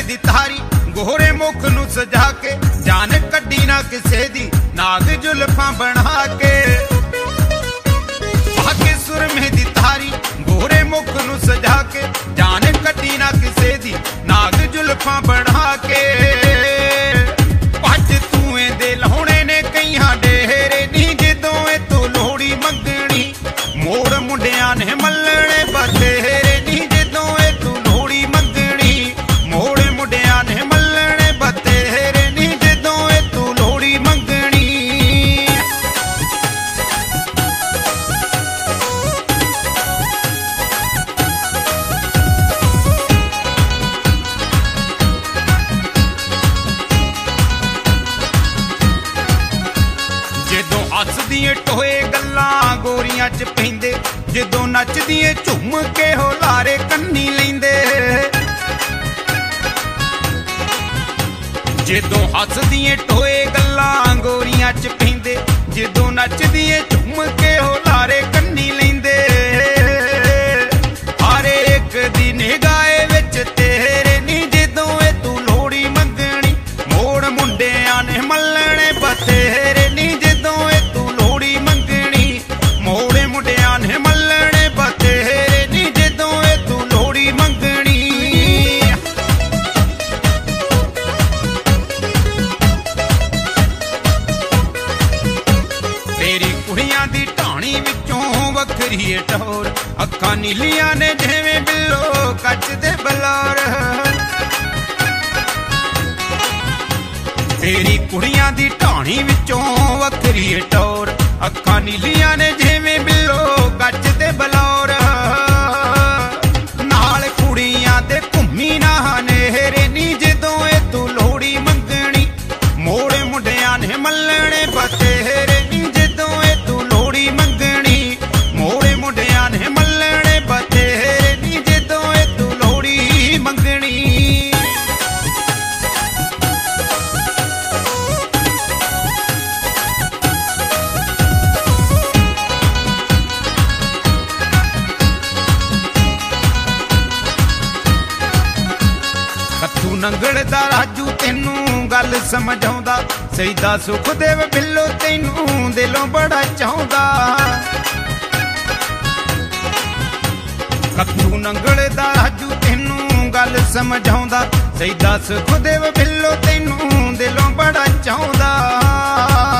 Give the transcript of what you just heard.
दी तारी गोरे मुख नू सजा के जान कड्डी ना किसे दी नाग जुल्फां बना के आके सुरमे दी तारी गोरे मुख नू सजा के जान कड्डी ना किसे दी नाग जुल्फां बना के पज तूए दे लाउणे ने कईयां डेरे नी जदों ए तू लोहड़ी मंगणी मोड़ मुंडियां ने मल्लणे बतेरे नी जदों ए तू लोहड़ी मंगणी मोड़ मुंडियां ने मल्लणे बतेरे नी जदों ए तू लोहड़ी मंगणी जदों हसदिए टोए गल्लां गोरियां च पैंदे जदों नचदिए झुम के हो लारे कन्नी लैंदे जदों हसदिए टोए गल्लां गोरियां च पैंदे जदों नचदिए झुम के हो लारे कन्नी लैंदे हर एक दी निगाहे विच तेरे नी जदों ए तू लोहड़ी मंगणी मोड़ मुंडियां ने मल्लणे बतेरे नी जदों ए तू लोहड़ी मंगणी मोड़े मुंडियां ने मल्लणे बतेरे नी जदों ए तू लोहड़ी मंगणी तेरी कुड़ियां दी ढाणी विचों वखरी टोर अखां नीलियां ने जिवें बिल्लो कच दे बलौर तेरी कुड़ियां दी ढाणी विचों वखरी टोर अखां नीलियां ने जिवें बिल्लो कच दे बलौर नाल कुड़ियां दे घुम्मी ना नेहरे नी जदों ए तू लोहड़ी मंगणी मोड़े मुंडियां ने मल्लणे बतेरे नी जदों ए तू लोहड़ी मंगणी मोड़े मुंडियां ने मल्लणे बतेरे नी जदों ए तू लोहड़ी मंगणी कत्थू नंगल दा राजू तेनू गल समझाउंदा सईदा सुखदेव बिल्लो तैनू दिलों बड़ा चाहुंदा कत्थू नंगल दा राजू तेनू गल समझाउंदा सईदा सुखदेव बिल्लो तैनू दिलों बड़ा चाहुंदा